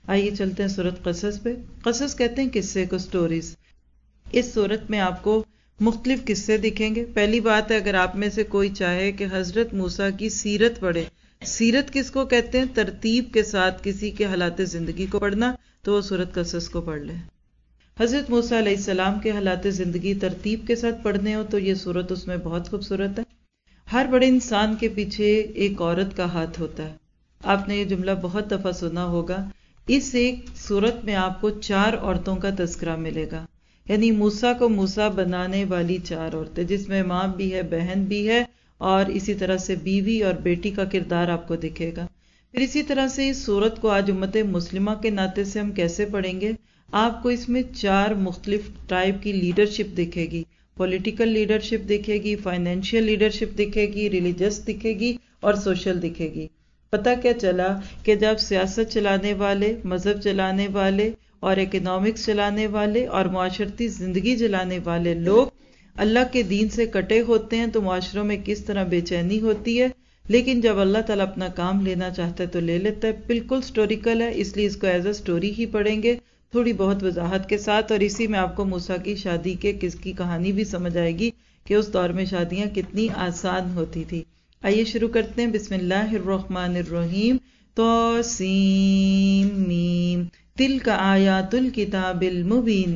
آئیے چلتے ہیں سورۃ قصص پہ. قصص کہتے ہیں قصے کو، سٹوریز. اس سورت میں آپ کو مختلف قصے دکھیں گے. پہلی بات ہے، اگر آپ میں سے کوئی چاہے کہ حضرت موسیٰ کی سیرت پڑھے، سیرت کس کو کہتے ہیں؟ ترتیب کے ساتھ کسی کے حالات زندگی کو پڑھنا، تو وہ سورۃ قصص کو پڑھ لے. حضرت موسیٰ علیہ السلام کے حالات زندگی ترتیب کے ساتھ پڑھنے ہو تو یہ سورت اس میں بہت خوبصورت ہے. ہر بڑے انسان کے پیچھے ایک عورت کا ہاتھ ہوتا ہے. آپ نے یہ جملہ بہت دفعہ سنا ہوگا. اس ایک سورت میں آپ کو 4 عورتوں کا تذکرہ ملے گا، یعنی موسیٰ کو موسیٰ بنانے والی 4 عورتیں، جس میں ماں بھی ہے، بہن بھی ہے، اور اسی طرح سے بیوی اور بیٹی کا کردار آپ کو دکھے گا. پھر اسی طرح سے اس سورت کو آج امت مسلمہ کے ناطے سے ہم کیسے پڑھیں گے؟ آپ کو اس میں 4 مختلف ٹائپ کی لیڈرشپ دکھے گی. پولیٹیکل لیڈرشپ دکھے گی، فائنینشیل لیڈرشپ دکھے گی، ریلیجس دکھے گی، اور سوشل دکھے گی. پتہ کیا چلا کہ جب سیاست چلانے والے، مذہب چلانے والے، اور اکنامکس چلانے والے، اور معاشرتی زندگی چلانے والے لوگ اللہ کے دین سے کٹے ہوتے ہیں تو معاشروں میں کس طرح بے چینی ہوتی ہے. لیکن جب اللہ تعالیٰ اپنا کام لینا چاہتا ہے تو لے لیتا ہے. بالکل سٹوریکل ہے، اس لیے اس کو ایز اے سٹوری ہی پڑھیں گے، تھوڑی بہت وضاحت کے ساتھ. اور اسی میں آپ کو موسیٰ کی شادی کے کس کی کہانی بھی سمجھ آئے گی کہ اس دور میں شادیاں کتنی آسان ہوتی تھی. آئیے شروع کرتے ہیں. بسم اللہ الرحمن الرحیم. طاسیم تلک آیات الکتاب المبین.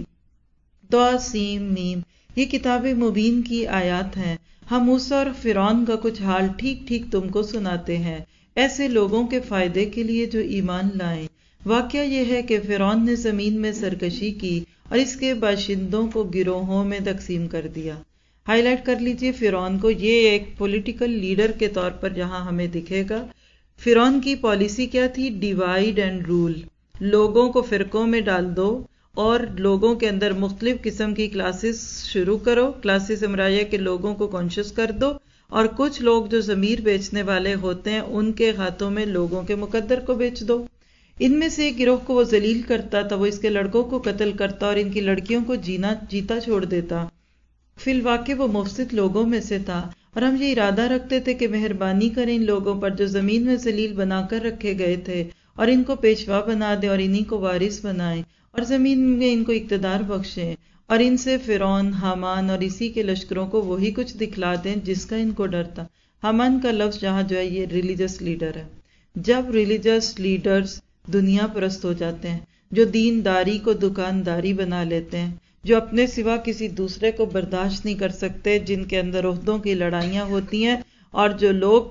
طاسیم، یہ کتاب مبین کی آیات ہیں. ہم موسیٰ اور فرعون کا کچھ حال ٹھیک ٹھیک تم کو سناتے ہیں، ایسے لوگوں کے فائدے کے لیے جو ایمان لائیں. واقعہ یہ ہے کہ فرعون نے زمین میں سرکشی کی اور اس کے باشندوں کو گروہوں میں تقسیم کر دیا. ہائی لائٹ کر لیجئے فرعون کو. یہ ایک پولیٹیکل لیڈر کے طور پر یہاں ہمیں دکھے گا. فرعون کی پالیسی کیا تھی؟ Divide and rule. لوگوں کو فرقوں میں ڈال دو اور لوگوں کے اندر مختلف قسم کی کلاسز شروع کرو. کلاسز سے مراد ہے کہ لوگوں کو کانشیس کر دو، اور کچھ لوگ جو ضمیر بیچنے والے ہوتے ہیں ان کے ہاتھوں میں لوگوں کے مقدر کو بیچ دو. ان میں سے ایک گروہ کو وہ ذلیل کرتا تھا، وہ اس کے لڑکوں کو قتل کرتا اور ان کی لڑکیوں کو جیتا چھوڑ دیتا. فی الواقع وہ مفسد لوگوں میں سے تھا، اور ہم یہ ارادہ رکھتے تھے کہ مہربانی کریں ان لوگوں پر جو زمین میں ذلیل بنا کر رکھے گئے تھے، اور ان کو پیشوا بنا دیں اور انہی کو وارث بنائیں اور زمین میں ان کو اقتدار بخشیں، اور ان سے فرعون، حامان اور اسی کے لشکروں کو وہی کچھ دکھلا دیں جس کا ان کو ڈر تھا. حامان کا لفظ جہاں جو ہے یہ ریلیجس لیڈر ہے. جب ریلیجس لیڈرز دنیا پرست ہو جاتے ہیں، جو دینداری کو دکانداری بنا لیتے ہیں، جو اپنے سوا کسی دوسرے کو برداشت نہیں کر سکتے، جن کے اندر عہدوں کی لڑائیاں ہوتی ہیں، اور جو لوگ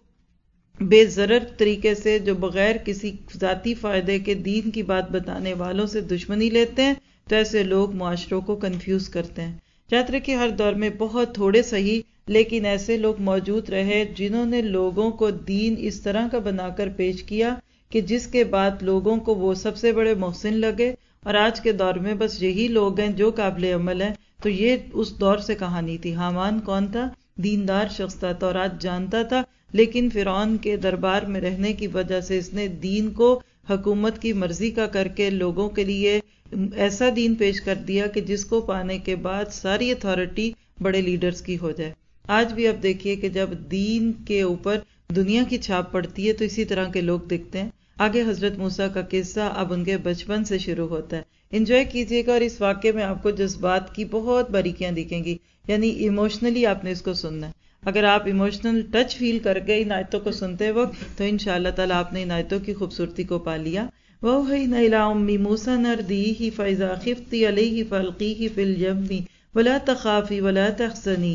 بے ضرر طریقے سے، جو بغیر کسی ذاتی فائدے کے دین کی بات بتانے والوں سے دشمنی لیتے ہیں، تو ایسے لوگ معاشروں کو کنفیوز کرتے ہیں. یاد رکھیں ہر دور میں بہت تھوڑے صحیح لیکن ایسے لوگ موجود رہے جنہوں نے لوگوں کو دین اس طرح کا بنا کر پیش کیا کہ جس کے بعد لوگوں کو وہ سب سے بڑے محسن لگے. اور آج کے دور میں بس یہی لوگ ہیں جو قابل عمل ہیں. تو یہ اس دور سے کہانی تھی. حامان کون تھا؟ دیندار شخص تھا، تورات جانتا تھا، لیکن فرعون کے دربار میں رہنے کی وجہ سے اس نے دین کو حکومت کی مرضی کا کر کے لوگوں کے لیے ایسا دین پیش کر دیا کہ جس کو پانے کے بعد ساری اتھارٹی بڑے لیڈرز کی ہو جائے. آج بھی اب دیکھیے کہ جب دین کے اوپر دنیا کی چھاپ پڑتی ہے تو اسی طرح کے لوگ دکھتے ہیں. آگے حضرت موسیٰ کا قصہ اب ان کے بچپن سے شروع ہوتا ہے. انجوائے کیجئے گا، اور اس واقعے میں آپ کو جذبات کی بہت باریکیاں دکھیں گی، یعنی ایموشنلی آپ نے اس کو سننا ہے. اگر آپ ایموشنل ٹچ فیل کر گئے ان آیتوں کو سنتے وقت تو انشاءاللہ تعالیٰ آپ نے ان آیتوں کی خوبصورتی کو پا لیا. وَأَوْحَيْنَا إِلَىٰ أُمِّ مُوسَىٰ أَنْ أَرْضِعِيهِ فَإِذَا خِفْتِ عَلَيْهِ فَأَلْقِيهِ فِي الْيَمِّ وَلَا تَخَافِي وَلَا تَحْزَنِي.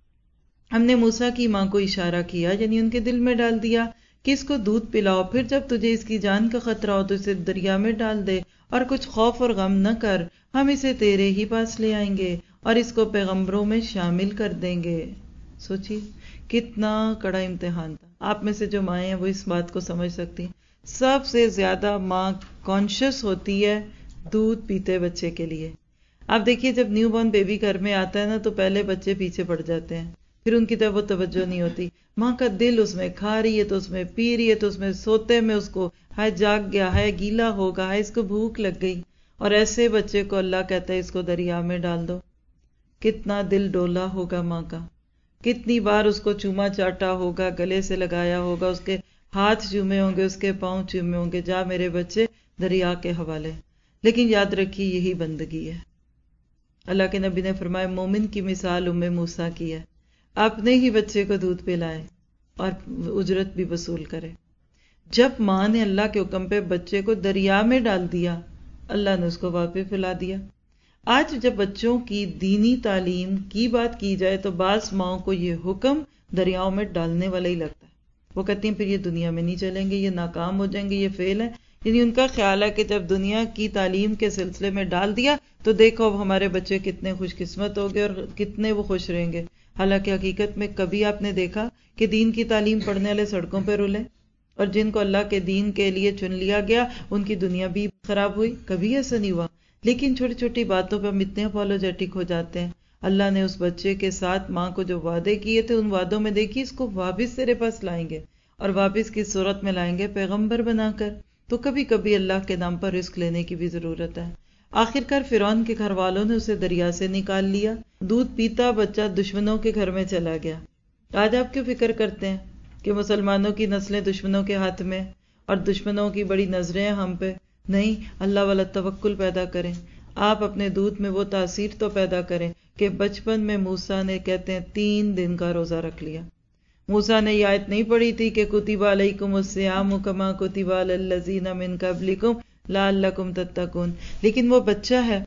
ہم نے موسیٰ کی ماں کو اشارہ کیا، یعنی ان کے دل میں ڈال دیا کہ اس کو دودھ پلاؤ، پھر جب تجھے اس کی جان کا خطرہ ہو تو اسے دریا میں ڈال دے، اور کچھ خوف اور غم نہ کر، ہم اسے تیرے ہی پاس لے آئیں گے اور اس کو پیغمبروں میں شامل کر دیں گے. سوچیے کتنا کڑا امتحان تھا. آپ میں سے جو مائیں ہیں وہ اس بات کو سمجھ سکتی ہیں. سب سے زیادہ ماں کانشیس ہوتی ہے دودھ پیتے بچے کے لیے. آپ دیکھیے جب نیو بورن بیبی گھر میں آتا ہے نا تو پہلے بچے پیچھے پڑ جاتے ہیں، پھر ان کی طرف وہ توجہ نہیں ہوتی. ماں کا دل اس میں کھا رہی ہے تو اس میں پی رہی ہے تو اس میں سوتے میں اس کو ہائے جاگ گیا، ہائے گیلا ہوگا، ہائے اس کو بھوک لگ گئی. اور ایسے بچے کو اللہ کہتا ہے اس کو دریا میں ڈال دو. کتنا دل ڈولا ہوگا ماں کا، کتنی بار اس کو چوما چاٹا ہوگا، گلے سے لگایا ہوگا، اس کے ہاتھ چومے ہوں گے، اس کے پاؤں چومے ہوں گے، جا میرے بچے دریا کے حوالے. لیکن یاد رکھیے یہی بندگی ہے. اللہ کے نبی نے فرمایا مومن کی مثال ام موسیٰ کی ہے. اپنے ہی بچے کو دودھ پلائے اور اجرت بھی وصول کرے. جب ماں نے اللہ کے حکم پہ بچے کو دریا میں ڈال دیا، اللہ نے اس کو واپس پلا دیا. آج جب بچوں کی دینی تعلیم کی بات کی جائے تو بعض ماؤں کو یہ حکم دریاؤں میں ڈالنے والا ہی لگتا ہے. وہ کہتی ہیں پھر یہ دنیا میں نہیں چلیں گے، یہ ناکام ہو جائیں گے، یہ فیل ہے. یعنی ان کا خیال ہے کہ جب دنیا کی تعلیم کے سلسلے میں ڈال دیا تو دیکھو اب ہمارے بچے کتنے خوش قسمت ہو گئے اور کتنے وہ خوش رہیں گے. حالانکہ حقیقت میں کبھی آپ نے دیکھا کہ دین کی تعلیم پڑھنے والے سڑکوں پہ رولے اور جن کو اللہ کے دین کے لیے چن لیا گیا ان کی دنیا بھی خراب ہوئی؟ کبھی ایسا نہیں ہوا. لیکن چھوٹی چھوٹی باتوں پہ ہم اتنے اپولوجیٹک ہو جاتے ہیں. اللہ نے اس بچے کے ساتھ ماں کو جو وعدے کیے تھے ان وعدوں میں دیکھیے اس کو واپس تیرے پاس لائیں گے اور واپس کی صورت میں لائیں گے پیغمبر بنا کر. تو کبھی کبھی اللہ کے نام پر رزق لینے کی بھی ضرورت ہے. آخرکار فرعون کے گھر والوں نے اسے دریا سے نکال لیا. دودھ پیتا بچہ دشمنوں کے گھر میں چلا گیا. آج آپ کیوں فکر کرتے ہیں کہ مسلمانوں کی نسلیں دشمنوں کے ہاتھ میں اور دشمنوں کی بڑی نظریں ہیں ہم پہ؟ نہیں، اللہ والا توکل پیدا کریں. آپ اپنے دودھ میں وہ تاثیر تو پیدا کریں کہ بچپن میں موسیٰ نے کہتے ہیں 3 دن کا روزہ رکھ لیا. موسیٰ نے یہ آیت نہیں پڑھی تھی کہ کتب علیکم الصیام کما کتب علی الذین من قبلکم لعلکم تتقون. لیکن وہ بچہ ہے،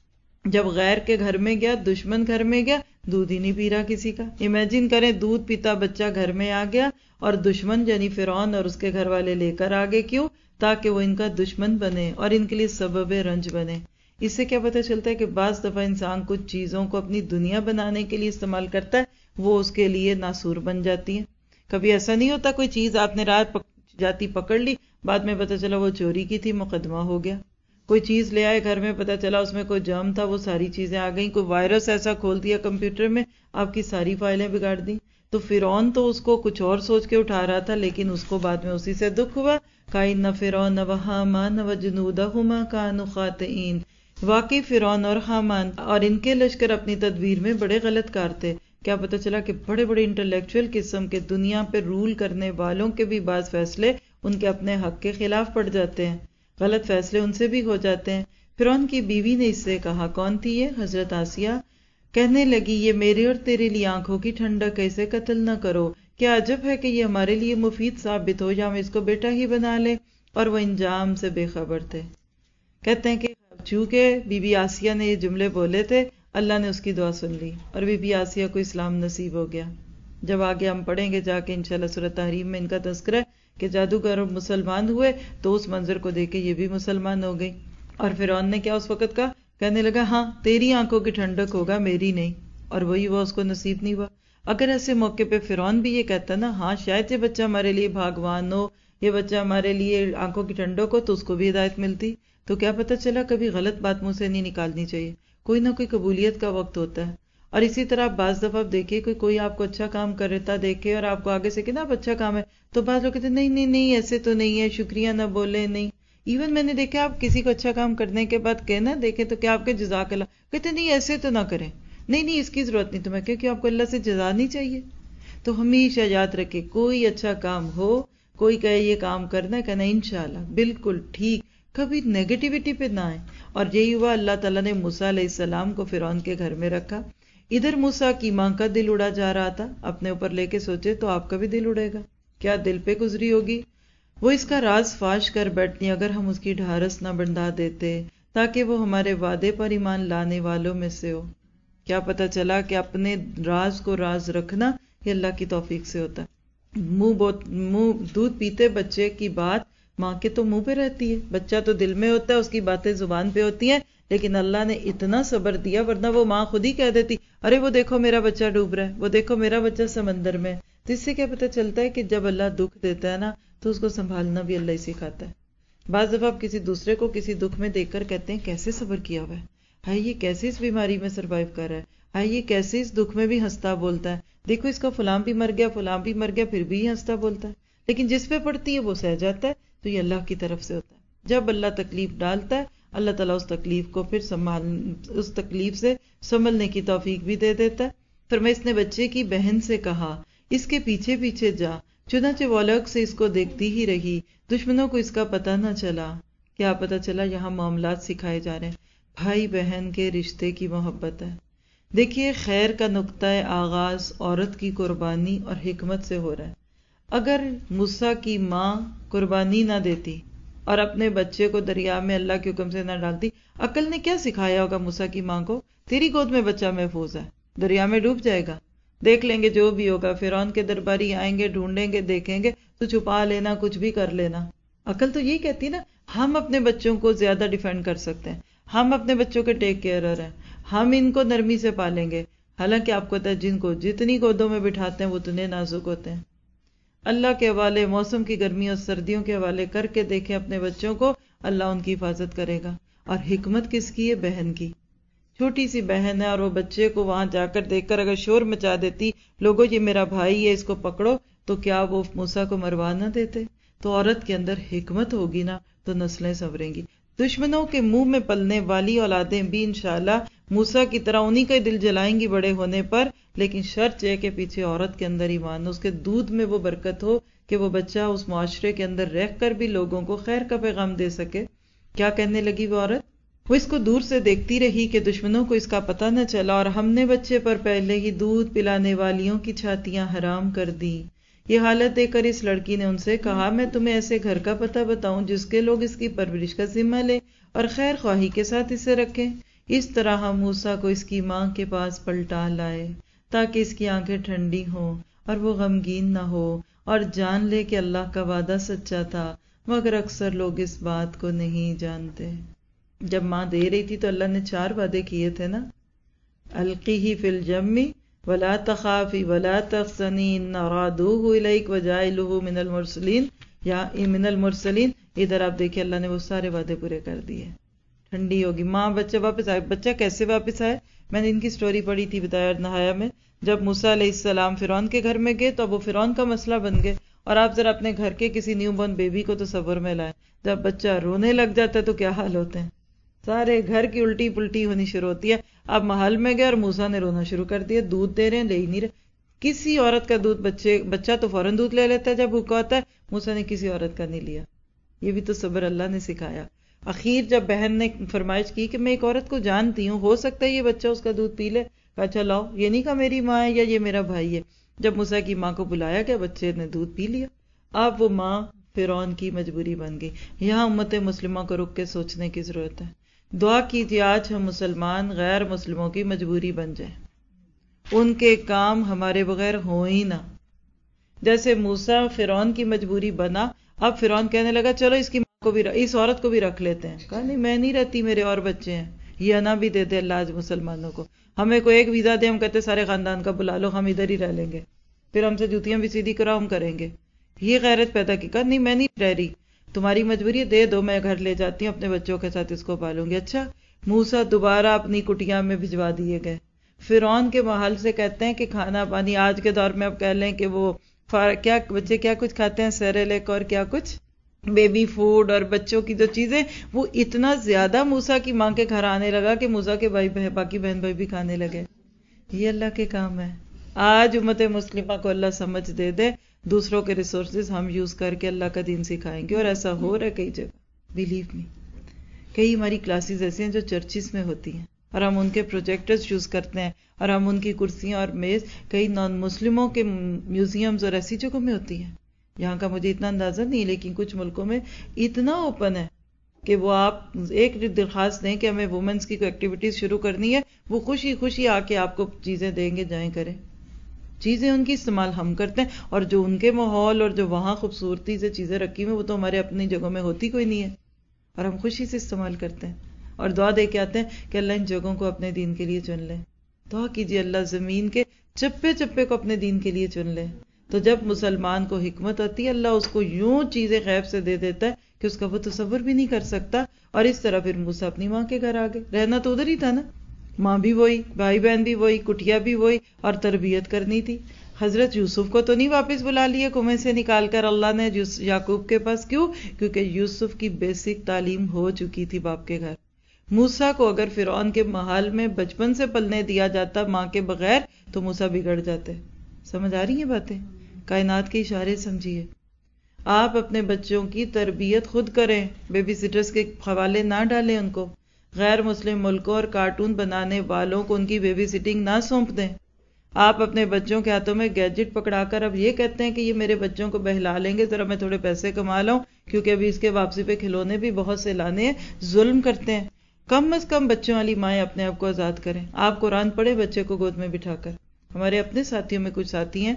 جب غیر کے گھر میں گیا، دشمن گھر میں گیا، دودھ ہی نہیں پی رہا کسی کا. امیجن کریں دودھ پیتا بچہ گھر میں آ گیا اور دشمن یعنی فرعون اور اس کے گھر والے لے کر آگے. کیوں؟ تاکہ وہ ان کا دشمن بنے اور ان کے لیے سبب رنج بنے. اس سے کیا پتہ چلتا ہے کہ بعض دفعہ انسان کچھ چیزوں کو اپنی دنیا بنانے کے لیے استعمال کرتا ہے، وہ اس کے لیے ناسور بن جاتی ہیں. کبھی ایسا نہیں ہوتا کوئی چیز آپ نے رات جاتی پکڑ لی، بعد میں پتہ چلا وہ چوری کی تھی، مقدمہ ہو گیا. کوئی چیز لے آئے گھر میں، پتہ چلا اس میں کوئی جرم تھا، وہ ساری چیزیں آ گئیں. کوئی وائرس ایسا کھول دیا کمپیوٹر میں، آپ کی ساری فائلیں بگاڑ دیں. تو فرعون تو اس کو کچھ اور سوچ کے اٹھا رہا تھا، لیکن اس کو بعد میں اسی سے دکھ ہوا. کَإِنَّ فِرْعَوْنَ وَحَامَانَ وَجُنُودَهُمَا كَانُوا خَاطِئِينَ. واقعی فرعون اور حامان اور ان کے لشکر اپنی تدبیر میں بڑے غلط کار تھے. کیا پتہ چلا کہ بڑے بڑے انٹلیکچوئل قسم کے دنیا پہ رول کرنے والوں کے بھی بعض فیصلے ان کے اپنے حق کے خلاف پڑ جاتے ہیں، غلط فیصلے ان سے بھی ہو جاتے ہیں. فرعون کی بیوی نے اس سے کہا، کون تھی یہ؟ حضرت آسیہ. کہنے لگی یہ میرے اور تیرے لیے آنکھوں کی ٹھنڈک ہے، اسے قتل نہ کرو. کیا عجب ہے کہ یہ ہمارے لیے مفید ثابت ہو یا ہم اس کو بیٹا ہی بنا لیں. اور وہ انجام سے بے خبر تھے. کہتے ہیں کہ چونکہ بی بی آسیہ نے یہ جملے بولے تھے، اللہ نے اس کی دعا سن لی اور بی بی آسیہ کو اسلام نصیب ہو گیا. جب آگے ہم پڑھیں گے جا کے انشاءاللہ سورۃ تحریم میں ان کا تذکرہ ہے کہ جادوگر مسلمان ہوئے تو اس منظر کو دیکھ کے یہ بھی مسلمان ہو گئی. اور فرعون نے کیا اس وقت کہا؟ کہنے لگا ہاں تیری آنکھوں کی ٹھنڈک ہوگا، میری نہیں. اور وہی وہ اس کو نصیب نہیں ہوا. اگر ایسے موقع پہ فرعون بھی یہ کہتا نا ہاں شاید یہ بچہ ہمارے لیے بھاگوان ہو، یہ بچہ ہمارے لیے آنکھوں کی ٹھنڈک ہو، تو اس کو بھی ہدایت ملتی. تو کیا پتہ چلا کبھی غلط بات منہ سے نہیں نکالنی چاہیے. کوئی نہ کوئی قبولیت کا وقت ہوتا ہے. اور اسی طرح بعض دفعہ آپ دیکھیے کوئی آپ کو اچھا کام کرتا دیکھے اور آپ کو آگے سے کہنا اب اچھا کام ہے، تو بعض لوگ کہتے ہیں نہیں نہیں نہیں ایسے تو نہیں ہے، شکریہ نہ بولے. نہیں، ایون میں نے دیکھا آپ کسی کو اچھا کام کرنے کے بعد کہنا دیکھیں تو کیا آپ کے جزاک اللہ کہتے نہیں ایسے تو نہ کریں، نہیں نہیں اس کی ضرورت نہیں. تو میں کہ آپ کو اللہ سے جزا نہیں چاہیے. تو ہمیشہ یاد رکھے کوئی اچھا کام ہو، کوئی کہے یہ کام کرنا ہے، کہنا انشاءاللہ بالکل ٹھیک، کبھی نیگیٹیوٹی پہ نہ آئے. اور یہی ہوا، اللہ تعالیٰ نے موسیٰ علیہ السلام کو فرعون کے گھر میں رکھا. ادھر موسیٰ کی ماں کا دل اڑا جا رہا تھا، اپنے اوپر لے کے سوچے تو آپ کا بھی دل اڑے گا، کیا دل پہ گزری ہوگی. وہ اس کا راز فاش کر بیٹھتی اگر ہم اس کی ڈھارس نہ بندھا دیتے تاکہ وہ ہمارے وعدے پر ایمان لانے والوں میں سے ہو. کیا پتہ چلا کہ اپنے راز کو راز رکھنا یہ اللہ کی توفیق سے ہوتا ہے. دودھ پیتے بچے کی بات ماں کے تو منہ پہ رہتی ہے، بچہ تو دل میں ہوتا ہے، اس کی باتیں زبان پہ ہوتی ہیں، لیکن اللہ نے اتنا صبر دیا، ورنہ وہ ماں خود ہی کہہ دیتی ارے وہ دیکھو میرا بچہ ڈوب رہا ہے، وہ دیکھو میرا بچہ سمندر میں. تو اس سے کیا پتہ چلتا ہے کہ جب اللہ دکھ دیتا ہے نا تو اس کو سنبھالنا بھی اللہ ہی سکھاتا ہے. بعض دفعہ آپ کسی دوسرے کو کسی دکھ میں دیکھ کر کہتے ہیں کیسے صبر کیا ہوا ہے، یہ کیسے اس بیماری میں سروائیو کر رہا ہے، یہ کیسے اس دکھ میں بھی ہنستا بولتا ہے، دیکھو اس کا فلاں بھی مر گیا فلاں بھی مر گیا پھر بھی یہ ہنستا بولتا ہے. لیکن جس پہ پڑتی ہے وہ سہ جاتا ہے. تو یہ اللہ کی طرف سے ہوتا ہے. جب اللہ تکلیف ڈالتا ہے اللہ تعالیٰ اس تکلیف کو پھر اس تکلیف سے سنبھلنے کی توفیق بھی دے دیتا ہے. فرمایا اس نے بچے کی بہن سے کہا اس کے پیچھے پیچھے جا، چنانچہ وہ الگ سے اس کو دیکھتی ہی رہی، دشمنوں کو اس کا پتہ نہ چلا. کیا پتہ چلا یہاں معاملات سکھائے جا رہے ہیں، بھائی بہن کے رشتے کی محبت ہے۔ دیکھیے خیر کا نقطہ آغاز عورت کی قربانی اور حکمت سے ہو رہا ہے۔ اگر موسیٰ کی ماں قربانی نہ دیتی اور اپنے بچے کو دریا میں اللہ کے حکم سے نہ ڈالتی، عقل نے کیا سکھایا ہوگا موسیٰ کی ماں کو؟ تیری گود میں بچہ محفوظ ہے، دریا میں ڈوب جائے گا، دیکھ لیں گے جو بھی ہوگا، فرعون کے درباری آئیں گے، ڈھونڈیں گے، دیکھیں گے تو چھپا لینا، کچھ بھی کر لینا۔ عقل تو یہی کہتی نا، ہم اپنے بچوں کو زیادہ ڈیفینڈ کر سکتے ہیں، ہم اپنے بچوں کے ٹیک کیئرر ہیں، ہم ان کو نرمی سے پالیں گے۔ حالانکہ آپ کو پتہ ہے جن کو جتنی گودوں میں بٹھاتے ہیں وہ اتنے نازک ہوتے ہیں۔ اللہ کے حوالے موسم کی گرمی اور سردیوں کے حوالے کر کے دیکھیں اپنے بچوں کو، اللہ ان کی حفاظت کرے گا۔ اور حکمت کس کی ہے؟ بہن کی۔ چھوٹی سی بہن ہے اور وہ بچے کو وہاں جا کر دیکھ کر اگر شور مچا دیتی، لوگوں یہ میرا بھائی ہے اس کو پکڑو، تو کیا وہ موسیٰ کو مروا نہ دیتے؟ تو عورت کے اندر حکمت ہوگی نا تو نسلیں سنوریں گی۔ دشمنوں کے منہ میں پلنے والی اولادیں بھی انشاءاللہ موسیٰ کی طرح انہی کا دل جلائیں گی بڑے ہونے پر، لیکن شرط یہ کہ پیچھے عورت کے اندر ایمان ہو، اس کے دودھ میں وہ برکت ہو کہ وہ بچہ اس معاشرے کے اندر رہ کر بھی لوگوں کو خیر کا پیغام دے سکے۔ کیا کہنے لگی وہ عورت؟ وہ اس کو دور سے دیکھتی رہی کہ دشمنوں کو اس کا پتہ نہ چلا، اور ہم نے بچے پر پہلے ہی دودھ پلانے والیوں کی چھاتیاں حرام کر دی۔ یہ حالت دیکھ کر اس لڑکی نے ان سے کہا، میں تمہیں ایسے گھر کا پتہ بتاؤں جس کے لوگ اس کی پرورش کا ذمہ لیں اور خیر خواہی کے ساتھ اسے رکھیں۔ اس طرح ہم موسیٰ کو اس کی ماں کے پاس پلٹا لائے تاکہ اس کی آنکھیں ٹھنڈی ہوں اور وہ غمگین نہ ہو اور جان لے کہ اللہ کا وعدہ سچا تھا، مگر اکثر لوگ اس بات کو نہیں جانتے۔ جب ماں دے رہی تھی تو اللہ نے 4 وعدے کیے تھے نا، القیہ فی الجم ولا تخافی ولا تحزنی ان رادوہ الیک وجاعلوہ من المرسلین یا من المرسلین۔ ادھر آپ دیکھیں اللہ نے وہ سارے وعدے پورے کر دیے۔ ٹھنڈی ہوگی ماں، بچہ واپس آئے۔ بچہ کیسے واپس آئے؟ میں نے ان کی سٹوری پڑھی تھی بتایا نہایا میں، جب موسیٰ علیہ السلام فرعون کے گھر میں گئے تو اب وہ فرعون کا مسئلہ بن گئے۔ اور آپ ذرا اپنے گھر کے کسی نیو بورن بیبی کو تصور میں لائیں، جب بچہ رونے لگ جاتا ہے تو کیا حال ہوتے ہیں؟ سارے گھر کی الٹی پلٹی ہونی شروع ہوتی ہے۔ اب محل میں گئے اور موسیٰ نے رونا شروع کر دیا، دودھ دے رہے ہیں لے ہی نہیں رہے۔ کسی عورت کا دودھ بچہ تو فوراً دودھ لے لیتا ہے جب بھوکا ہوتا ہے، موسیٰ نے کسی عورت کا نہیں لیا۔ یہ بھی تو صبر اللہ نے سکھایا۔ اخیر جب بہن نے فرمائش کی کہ میں ایک عورت کو جانتی ہوں، ہو سکتا ہے یہ بچہ اس کا دودھ پی لے، کہا اچھا لاؤ، یہ نہیں کہا میری ماں ہے یا یہ میرا بھائی ہے۔ جب موسیٰ کی ماں کو بلایا گیا، بچے نے دودھ پی لیا۔ اب وہ ماں فرعون کی مجبوری بن گئی۔ یہاں امت مسلمہ کو رک کے سوچنے کی ضرورت ہے۔ دعا کیجیے آج ہم مسلمان غیر مسلموں کی مجبوری بن جائیں، ان کے کام ہمارے بغیر ہوں ہی نہ۔ جیسے موسیٰ فرعون کی مجبوری بنا، اب فرعون کہنے لگا چلو اس کی ماں کو بھی اس عورت کو بھی رکھ لیتے ہیں۔ کہا نہیں میں نہیں رہتی، میرے اور بچے ہیں۔ یہ انا بھی دے دے اللہ آج مسلمانوں کو، ہمیں کوئی ایک ویزا دے، ہم کہتے سارے خاندان کا بلا لو، ہم ادھر ہی رہ لیں گے، پھر ہم سے جوتیاں بھی سیدھی کرو، ہم کریں گے۔ یہ غیرت پیدا کی، کہا نہیں میں نہیں رہ رہی، تمہاری مجبوری ہے، دے دو، میں گھر لے جاتی ہوں، اپنے بچوں کے ساتھ اس کو پالوں گی۔ اچھا موسیٰ دوبارہ اپنی کٹیا میں بھجوا دیے گئے۔ فرعون کے محل سے کہتے ہیں کہ کھانا پانی آج کے دور میں اب کہہ لیں کہ وہ کیا بچے کیا کچھ کھاتے ہیں، سیریلیک اور کیا کچھ بیبی فوڈ، اور بچوں کی جو چیزیں وہ اتنا زیادہ موسیٰ کی ماں کے گھر آنے لگا کہ موسیٰ کے باقی بہن بھائی بھی کھانے لگے۔ یہ اللہ کے کام ہے۔ آج امت مسلمہ کو اللہ سمجھ دے دے، دوسروں کے ریسورسز ہم یوز کر کے اللہ کا دین سکھائیں گے، اور ایسا ہو رہا ہے کئی جگہ، بیلیو می۔ کئی ہماری کلاسز ایسی ہیں جو چرچز میں ہوتی ہیں اور ہم ان کے پروجیکٹرز یوز کرتے ہیں، اور ہم ان کی کرسیاں اور میز کئی نان مسلموں کے میوزیمز اور ایسی جگہوں میں ہوتی ہیں۔ یہاں کا مجھے اتنا اندازہ نہیں، لیکن کچھ ملکوں میں اتنا اوپن ہے کہ وہ آپ ایک درخواست دیں کہ ہمیں وومنس کی کوئی ایکٹیویٹیز شروع کرنی ہے، وہ خوشی خوشی آ کے آپ کو چیزیں دیں گے، جائیں کریں۔ چیزیں ان کی استعمال ہم کرتے ہیں، اور جو ان کے ماحول اور جو وہاں خوبصورتی سے چیزیں رکھی ہوئی وہ تو ہمارے اپنی جگہوں میں ہوتی کوئی نہیں ہے، اور ہم خوشی سے استعمال کرتے ہیں اور دعا دے کے آتے ہیں کہ اللہ ان جگہوں کو اپنے دین کے لیے چن لے۔ دعا کیجیے اللہ زمین کے چپے چپے کو اپنے دین کے لیے چن لے۔ تو جب مسلمان کو حکمت آتی ہے، اللہ اس کو یوں چیزیں غیب سے دے دیتا ہے کہ اس کا وہ تصور بھی نہیں کر سکتا۔ اور اس طرح پھر موسیٰ اپنی ماں کے گھر آ گئے، رہنا تو ادھر ہی تھا نا، ماں بھی وہی، بھائی بہن بھی وہی، کٹیا بھی وہی، اور تربیت کرنی تھی۔ حضرت یوسف کو تو نہیں واپس بلا لیے کنویں سے نکال کر اللہ نے یعقوب کے پاس، کیوں؟ کیونکہ یوسف کی بیسک تعلیم ہو چکی تھی باپ کے گھر۔ موسیٰ کو اگر فرعون کے محل میں بچپن سے پلنے دیا جاتا ماں کے بغیر تو موسیٰ بگڑ جاتے۔ سمجھ آ رہی ہیں باتیں؟ کائنات کے اشارے سمجھیے۔ آپ اپنے بچوں کی تربیت خود کریں، بیبی سٹرز کے حوالے نہ ڈالیں ان کو، غیر مسلم ملکوں اور کارٹون بنانے والوں کو ان کی بیبی سٹنگ نہ سونپ دیں۔ آپ اپنے بچوں کے ہاتھوں میں گیجٹ پکڑا کر اب یہ کہتے ہیں کہ یہ میرے بچوں کو بہلا لیں گے، ذرا میں تھوڑے پیسے کما لاؤں کیونکہ ابھی اس کے واپسی پہ کھلونے بھی بہت سے لانے ہیں، ظلم کرتے ہیں۔ کم از کم بچوں والی مائیں اپنے آپ کو آزاد کریں۔ آپ قرآن پڑھیں بچے کو گود میں بٹھا کر۔ ہمارے اپنے ساتھیوں میں کچھ ساتھی ہیں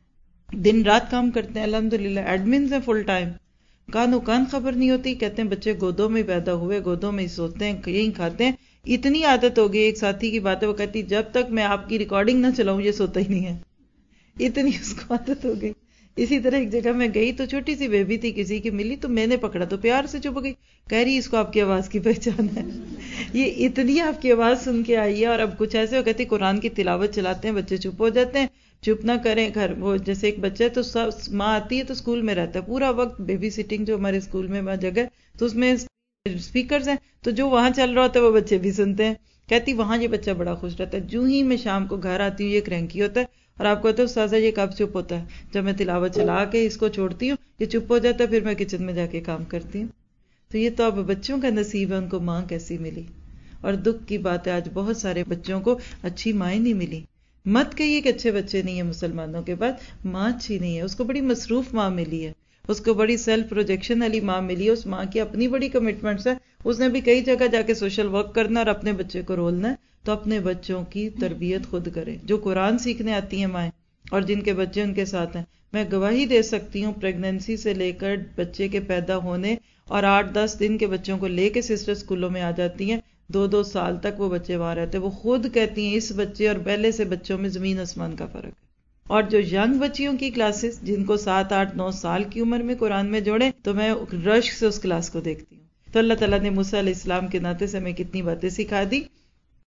دن رات کام کرتے ہیں، الحمدللہ ایڈمنز ہیں فل ٹائم، کانوں کان خبر نہیں ہوتی، کہتے ہیں بچے گودوں میں پیدا ہوئے، گودوں میں ہی سوتے ہیں، یہیں کھاتے ہیں۔ اتنی عادت ہو گئی، ایک ساتھی کی بات ہے، وہ کہتی جب تک میں آپ کی ریکارڈنگ نہ چلاؤں یہ سوتا ہی نہیں ہے، اتنی اس کو عادت ہو گئی۔ اسی طرح ایک جگہ میں گئی تو چھوٹی سی بیبی تھی، کسی کی ملی تو میں نے پکڑا تو پیار سے چپ گئی، کہہ رہی اس کو آپ کی آواز کی پہچان ہے، یہ اتنی آپ کی آواز سن کے آئی ہے۔ اور اب کچھ ایسے ہو کہتی قرآن کی تلاوت چلاتے ہیں، بچے چپ ہو جاتے ہیں، چپ نہ کریں گھر، وہ جیسے ایک بچہ ہے تو ماں آتی ہے تو اسکول میں رہتا ہے پورا وقت، بیبی سٹنگ جو ہمارے اسکول میں وہاں جگہ تو اس میں اسپیکرز ہیں تو جو وہاں چل رہا ہوتا ہے وہ بچے بھی سنتے ہیں۔ کہتی وہاں یہ بچہ بڑا خوش رہتا ہے، جو ہی میں شام کو گھر آتی ہوں یہ کرینکی ہوتا ہے، اور آپ کو کہتے ہیں استاذہ یہ کب چپ ہوتا ہے؟ جب میں تلاوت چلا کے اس کو چھوڑتی ہوں یہ چپ ہو جاتا ہے، پھر میں کچن میں جا کے کام کرتی ہوں۔ تو یہ تو اب بچوں کا نصیب ہے، ان کو ماں کیسی ملی۔ اور دکھ کی بات ہے آج بہت سارے بچوں کو اچھی مائیں نہیں ملی۔ مت کہیے کہ اچھے بچے نہیں ہیں مسلمانوں کے پاس، ماں اچھی نہیں ہے، اس کو بڑی مصروف ماں ملی ہے، اس کو بڑی سیلف پروجیکشن والی ماں ملی ہے، اس ماں کی اپنی بڑی کمٹمنٹس ہے، اس نے بھی کئی جگہ جا کے سوشل ورک کرنا اور اپنے بچے کو رولنا ہے۔ تو اپنے بچوں کی تربیت خود کریں، جو قرآن سیکھنے آتی ہیں مائیں اور جن کے بچے ان کے ساتھ ہیں۔ میں گواہی دے سکتی ہوں پریگننسی سے لے کر بچے کے پیدا ہونے اور 8-10 دن کے بچوں کو لے کے سسٹر اسکولوں میں آ جاتی ہیں، 2-2 سال تک وہ بچے وہاں رہتے ہیں، وہ خود کہتی ہیں اس بچے اور پہلے سے بچوں میں زمین آسمان کا فرق ہے۔ اور جو ینگ بچیوں کی کلاسز جن کو 7-8-9 سال کی عمر میں قرآن میں جوڑیں تو میں رشک سے اس کلاس کو دیکھتی ہوں۔ تو اللہ تعالیٰ نے موسیٰ علیہ السلام کے ناطے سے ہمیں کتنی باتیں سکھا دی۔